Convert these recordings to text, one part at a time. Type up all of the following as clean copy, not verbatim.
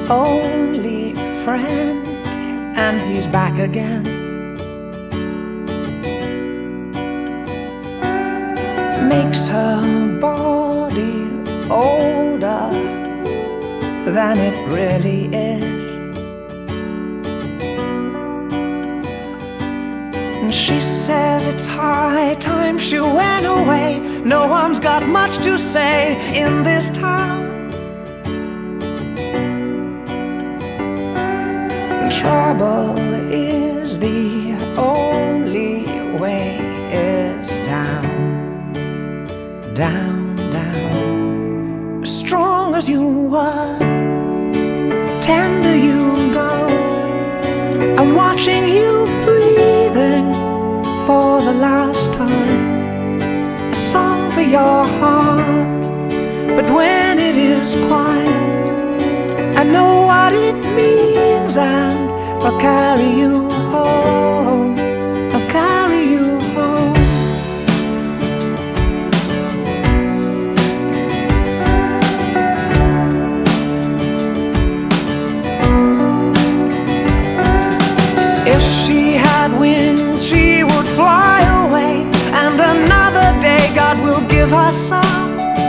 only friend, and he's back again. Makes her body older than it really is. And she says it's high time she went away. No one's got much to say in this town. Trouble is the only way is down, down, down. As strong as you were, tender you go. I'm watching you breathing for the last time. A song for your heart, but when it is quiet, I know what it means, and I'll carry you home. I'll carry you home. If she had wings, she would fly away, and another day God will give her some.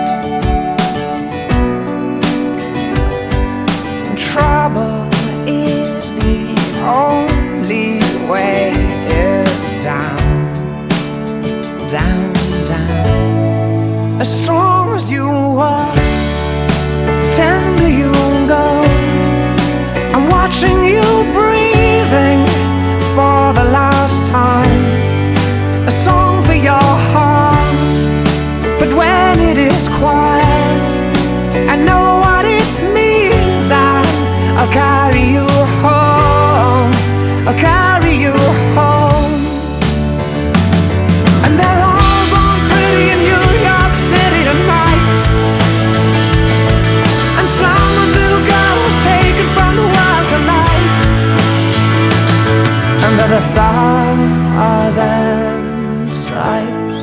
Trouble is the only way is down, down, down. As strong as you were, tender you go. I'm watching you breathing for the last time. A song for your heart, but when it is quiet, I know what it means, and I'll carry you home. I'll carry you home. And they're all born pretty in New York City tonight, and someone's little girl was taken from the world tonight. Under the stars and stripes,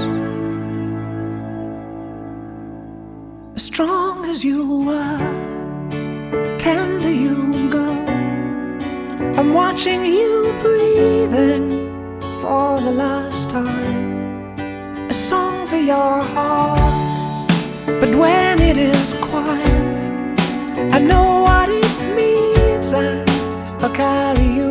as strong as you were, tender you go. I'm watching you breathing for the last time. A song for your heart, but when it is quiet, I know what it means, and I'll carry you